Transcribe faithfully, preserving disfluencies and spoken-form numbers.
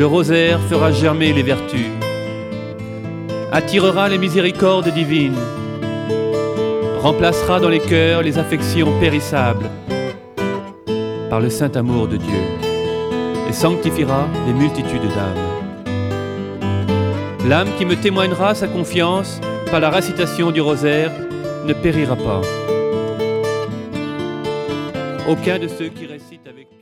Le rosaire fera germer les vertus, attirera les miséricordes divines, remplacera dans les cœurs les affections périssables par le saint amour de Dieu et sanctifiera les multitudes d'âmes. L'âme qui me témoignera sa confiance par la récitation du rosaire ne périra pas. Aucun de ceux qui récitent avec